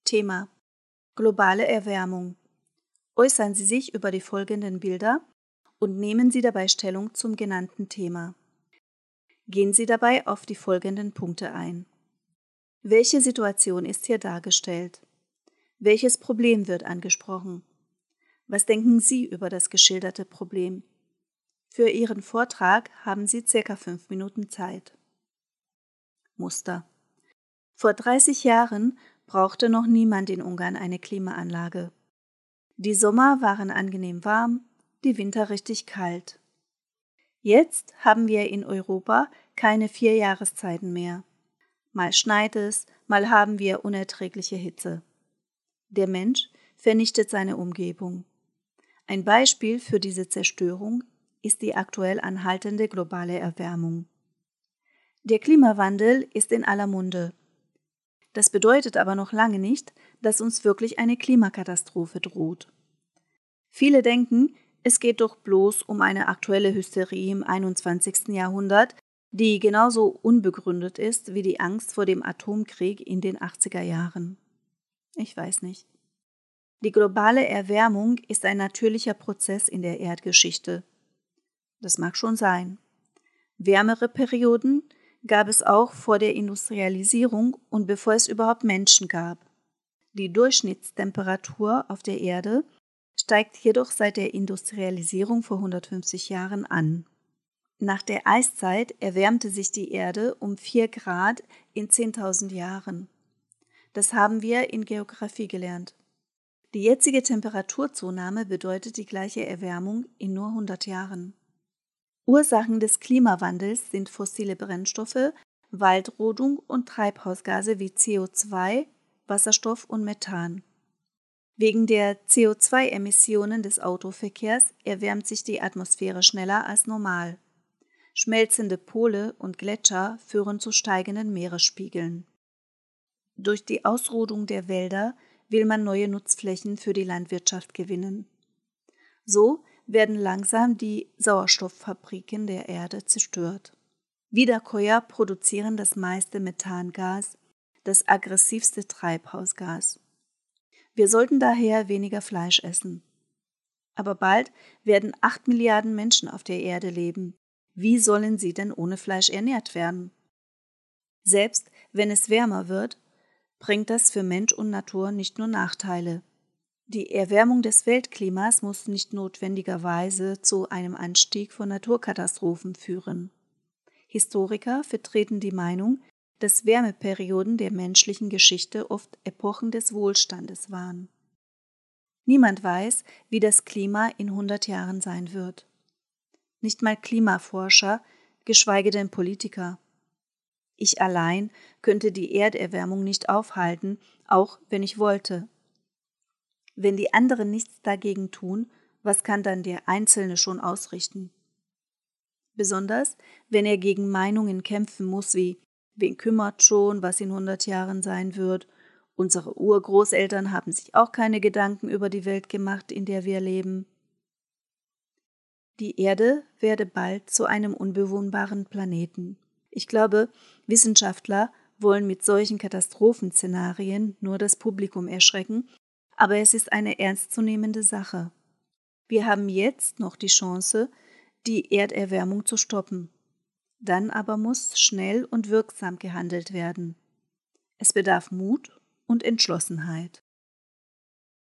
Thema: Globale Erwärmung. Äußern Sie sich über die folgenden Bilder und nehmen Sie dabei Stellung zum genannten Thema. Gehen Sie dabei auf die folgenden Punkte ein. Welche Situation ist hier dargestellt? Welches Problem wird angesprochen? Was denken Sie über das geschilderte Problem? Für Ihren Vortrag haben Sie ca. 5 Minuten Zeit. Muster: Vor 30 Jahren brauchte noch niemand in Ungarn eine Klimaanlage. Die Sommer waren angenehm warm, die Winter richtig kalt. Jetzt haben wir in Europa keine 4 Jahreszeiten mehr. Mal schneit es, mal haben wir unerträgliche Hitze. Der Mensch vernichtet seine Umgebung. Ein Beispiel für diese Zerstörung ist die aktuell anhaltende globale Erwärmung. Der Klimawandel ist in aller Munde. Das bedeutet aber noch lange nicht, dass uns wirklich eine Klimakatastrophe droht. Viele denken, es geht doch bloß um eine aktuelle Hysterie im 21. Jahrhundert, die genauso unbegründet ist wie die Angst vor dem Atomkrieg in den 80er Jahren. Ich weiß nicht. Die globale Erwärmung ist ein natürlicher Prozess in der Erdgeschichte. Das mag schon sein. Wärmere Perioden gab es auch vor der Industrialisierung und bevor es überhaupt Menschen gab. Die Durchschnittstemperatur auf der Erde steigt jedoch seit der Industrialisierung vor 150 Jahren an. Nach der Eiszeit erwärmte sich die Erde um 4 Grad in 10.000 Jahren. Das haben wir in Geographie gelernt. Die jetzige Temperaturzunahme bedeutet die gleiche Erwärmung in nur 100 Jahren. Ursachen des Klimawandels sind fossile Brennstoffe, Waldrodung und Treibhausgase wie CO2, Wasserstoff und Methan. Wegen der CO2-Emissionen des Autoverkehrs erwärmt sich die Atmosphäre schneller als normal. Schmelzende Pole und Gletscher führen zu steigenden Meeresspiegeln. Durch die Ausrodung der Wälder will man neue Nutzflächen für die Landwirtschaft gewinnen. So werden langsam die Sauerstofffabriken der Erde zerstört. Wiederkäuer produzieren das meiste Methangas, das aggressivste Treibhausgas. Wir sollten daher weniger Fleisch essen. Aber bald werden 8 Milliarden Menschen auf der Erde leben. Wie sollen sie denn ohne Fleisch ernährt werden? Selbst wenn es wärmer wird, bringt das für Mensch und Natur nicht nur Nachteile. Die Erwärmung des Weltklimas muss nicht notwendigerweise zu einem Anstieg von Naturkatastrophen führen. Historiker vertreten die Meinung, dass Wärmeperioden der menschlichen Geschichte oft Epochen des Wohlstandes waren. Niemand weiß, wie das Klima in 100 Jahren sein wird. Nicht mal Klimaforscher, geschweige denn Politiker. Ich allein könnte die Erderwärmung nicht aufhalten, auch wenn ich wollte. Wenn die anderen nichts dagegen tun, was kann dann der Einzelne schon ausrichten? Besonders, wenn er gegen Meinungen kämpfen muss wie: Wen kümmert schon, was in 100 Jahren sein wird? Unsere Urgroßeltern haben sich auch keine Gedanken über die Welt gemacht, in der wir leben. Die Erde werde bald zu einem unbewohnbaren Planeten. Ich glaube, Wissenschaftler wollen mit solchen Katastrophenszenarien nur das Publikum erschrecken, aber es ist eine ernstzunehmende Sache. Wir haben jetzt noch die Chance, die Erderwärmung zu stoppen. Dann aber muss schnell und wirksam gehandelt werden. Es bedarf Mut und Entschlossenheit.